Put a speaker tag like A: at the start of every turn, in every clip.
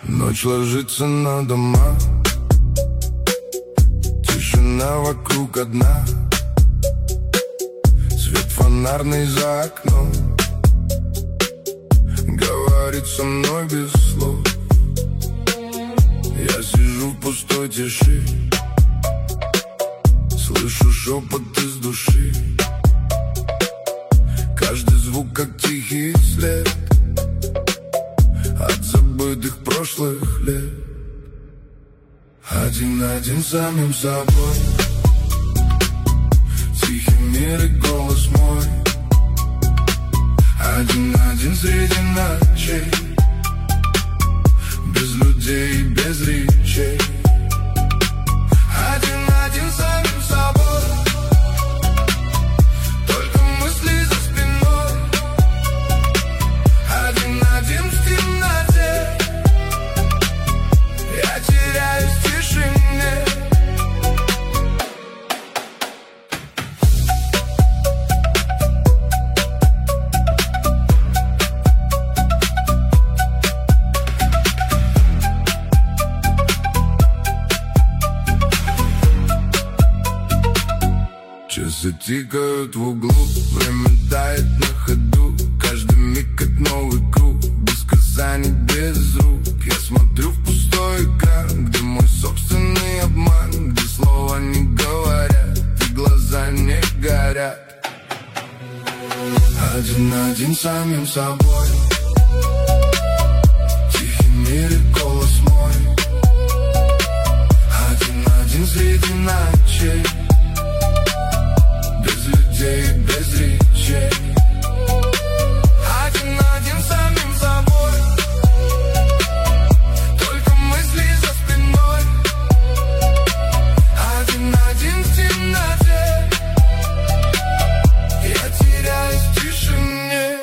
A: Ночь ложится на дома, тишина вокруг одна, свет фонарный за окном говорит со мной без слов. Я сижу в пустой тиши, слышу шепот из души, каждый звук как тихий след от забытых прошлых лет. Один-один с самим собой, тихий мир и голос мой. Один-один среди ночей, без людей и без речей. Один-один с самим собой, только мысли за спиной. Один-один в темноте, я теряюсь в тишине. Часы тикают в углу, время тает на ходу, каждый миг как новый круг, без касаний, без рук. Я смотрю в пустой экран, где мой собственный обман, где слова не говорят и глаза не горят. Один-один с самим собой, тихий мир и голос мой. Один-один среди ночей, без людей, без речей. Один-один с самим собой, только мысли за спиной. Один-один в темноте, я теряюсь в тишине.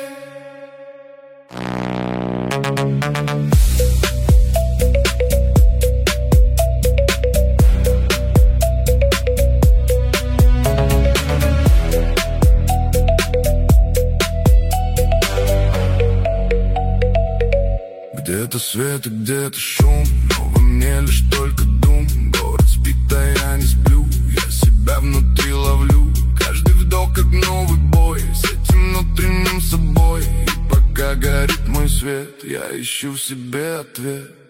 A: Где-то свет и где-то шум, но во мне лишь только дум. Город спит, а я не сплю, я себя внутри ловлю. Каждый вдох как новый бой с этим внутренним собой. И пока горит мой свет, я ищу в себе ответ.